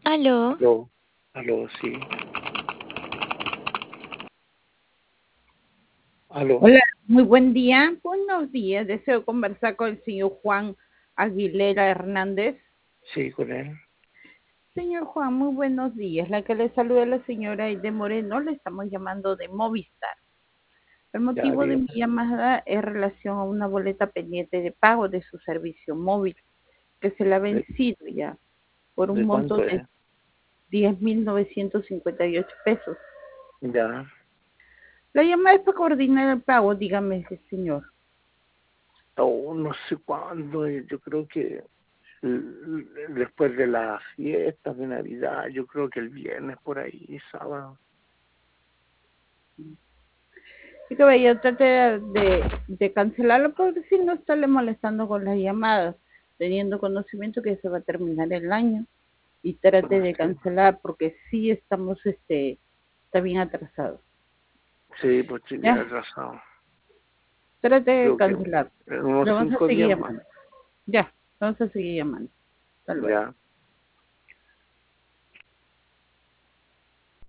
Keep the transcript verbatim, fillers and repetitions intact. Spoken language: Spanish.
Aló, Aló, aló, sí. Aló, Hola, muy buen día. Buenos días. Deseo conversar con el señor Juan Aguilera Hernández. sí, con él. Señor Juan, muy buenos días. La que le saluda la señora Aide Moreno, le estamos llamando de Movistar. El Ya, motivo de mi dígame. llamada es en relación a una boleta pendiente de pago de su servicio móvil, que se le ha ¿De, vencido ya por un de monto cuánto de es? diez mil novecientos cincuenta y ocho pesos. Ya. La llamada es para coordinar el pago, dígame, señor. Oh, no sé cuándo. eh, Yo creo que l- después de las fiestas de Navidad, yo creo que el viernes por ahí, sábado. Sí, que vaya, trate de, de cancelarlo porque si no estarle molestando con las llamadas, teniendo conocimiento que se va a terminar el año y trate Ah, de sí, cancelar porque sí estamos, este, está bien atrasados. sí, pues estoy bien Ya, atrasado. trate de Creo que cancelar. en unos Le vamos a cinco seguir días más. llamando. Ya, vamos a seguir llamando. Hasta luego. Ya.